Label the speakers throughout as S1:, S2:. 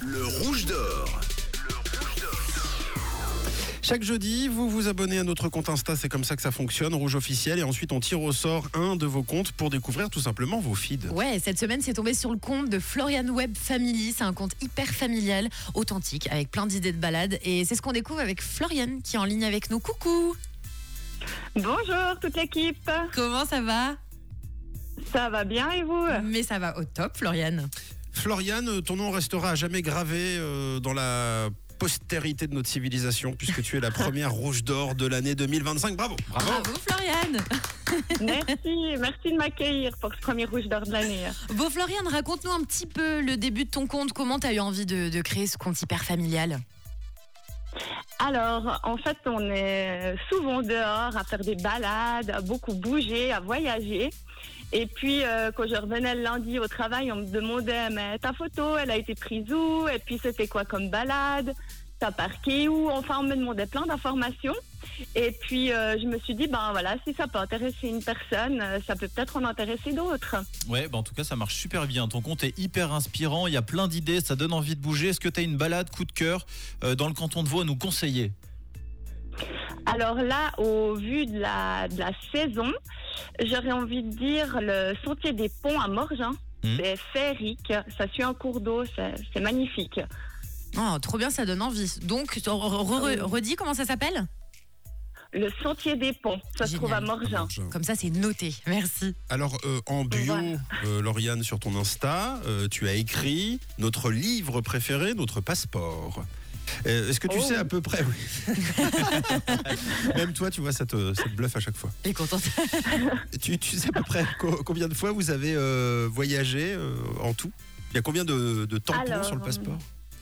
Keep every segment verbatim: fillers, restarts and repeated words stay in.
S1: Le rouge d'or.
S2: Chaque jeudi, vous vous abonnez à notre compte Insta, c'est comme ça que ça fonctionne, Rouge officiel, et ensuite on tire au sort un de vos comptes pour découvrir tout simplement vos feeds.
S3: Ouais, cette semaine, c'est tombé sur le compte de Florian Web Family. C'est un compte hyper familial, authentique, avec plein d'idées de balades. Et c'est ce qu'on découvre avec Florian qui est en ligne avec nous. Coucou!
S4: Bonjour toute l'équipe,
S3: Comment ça va?
S4: ça va bien et vous?
S3: Mais ça va au top, Florian.
S2: Florian, ton nom restera à jamais gravé euh, dans la postérité de notre civilisation, puisque tu es la première rouge d'or de l'année deux mille vingt-cinq. Bravo! Bravo!
S3: Bravo, Florian!
S4: Merci, merci de m'accueillir pour ce premier rouge d'or de l'année.
S3: Bon, Florian, raconte-nous un petit peu le début de ton compte. Comment tu as eu envie de, de créer ce compte hyper familial?
S4: Alors, en fait, on est souvent dehors à faire des balades, à beaucoup bouger, à voyager. Et puis, euh, quand je revenais le lundi au travail, on me demandait, mais ta photo, elle a été prise où? Et puis, c'était quoi comme balade? T'as parqué où? Enfin, on me demandait plein d'informations. Et puis, euh, je me suis dit, ben voilà, si ça peut intéresser une personne, euh, ça peut peut-être en intéresser d'autres.
S5: Ouais, bah en tout cas, ça marche super bien. Ton compte est hyper inspirant, il y a plein d'idées, ça donne envie de bouger. Est-ce que tu as une balade coup de cœur euh, dans le canton de Vaud à nous conseiller?
S4: Alors là, au vu de la, de la saison, j'aurais envie de dire le sentier des ponts à Morgin.
S5: Mmh.
S4: C'est féerique, ça suit un cours d'eau, c'est, c'est magnifique.
S3: Oh, trop bien, ça donne envie. Donc, re- re- re- redis comment ça s'appelle?
S4: Le sentier des ponts, ça se
S3: Génial.
S4: trouve à Morgin.
S3: Comme ça, c'est noté. Merci.
S2: Alors, euh, en bio,
S4: Voilà.
S2: euh, Lauriane, sur ton Insta, euh, tu as écrit notre livre préféré, notre passeport. Euh, Est-ce que tu
S4: Oh.
S2: sais à peu près oui. Même toi, tu vois, ça te, ça te bluffe à chaque fois.
S3: Elle est contente.
S2: Tu, tu sais à peu près co- combien de fois vous avez euh, voyagé euh, en tout? Il y a combien de, de tampons
S4: Alors,
S2: sur le passeport?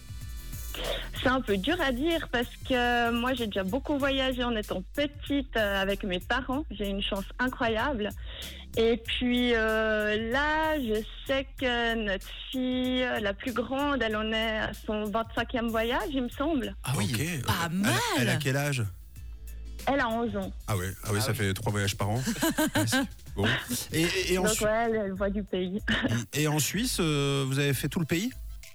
S4: C'est un peu dur à dire parce que moi j'ai déjà beaucoup voyagé en étant petite euh, avec mes parents. J'ai une chance incroyable. Et puis euh, là, je sais que notre fille, la plus grande, elle en est à son vingt-cinquième voyage, il me semble.
S2: Ah oui,
S3: pas
S2: elle a-
S3: mal.
S2: Elle a quel âge?
S4: Elle a onze ans.
S2: Ah ouais, ah ouais,
S5: Ah
S2: ça
S5: oui.
S2: fait trois voyages par an. Bon. Et, et, et en,
S4: Donc
S2: Su-
S4: ouais, elle, elle voit du pays.
S2: et en Suisse, euh, vous avez fait tout le pays?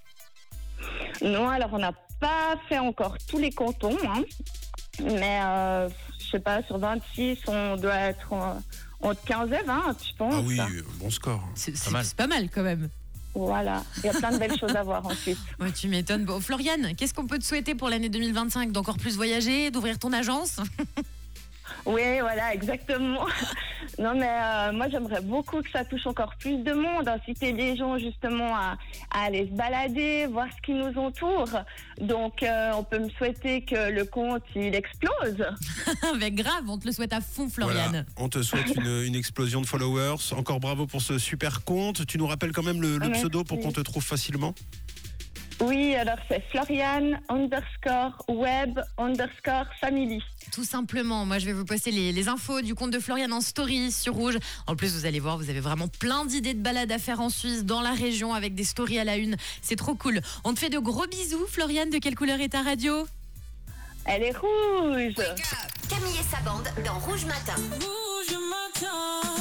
S4: Non, alors on n'a pas fait encore tous les cantons, hein. Mais euh, je sais pas, sur vingt-six, on doit être en- entre quinze et vingt, je pense.
S2: Ah oui, bon score.
S3: C'est c'est-
S5: mal.
S3: c'est pas mal quand même.
S4: Voilà, il y a plein de belles choses à voir ensuite.
S3: Ouais, tu m'étonnes. Bon, Florian, qu'est-ce qu'on peut te souhaiter pour l'année deux mille vingt-cinq? D'encore plus voyager, d'ouvrir ton agence?
S4: Oui, voilà, exactement. Non, mais euh, moi, j'aimerais beaucoup que ça touche encore plus de monde, inciter les gens justement à, à aller se balader, voir ce qui nous entoure. Donc, euh, on peut me souhaiter que le compte, il explose.
S3: Avec grave, on te le souhaite à fond, Florian.
S2: Voilà, on te souhaite une, une explosion de followers. Encore bravo pour ce super compte. Tu nous rappelles quand même le, le
S4: Merci.
S2: pseudo pour qu'on te trouve facilement?
S4: Oui, alors c'est Florian underscore web underscore family.
S3: Tout simplement, moi je vais vous poster les, les infos du compte de Florian en story sur Rouge. En plus, vous allez voir, vous avez vraiment plein d'idées de balades à faire en Suisse, dans la région, avec des stories à la une. C'est trop cool. On te fait de gros bisous, Florian. De quelle couleur est ta radio?
S4: Elle est rouge.
S6: Camille et sa bande dans Rouge Matin.
S7: Rouge matin.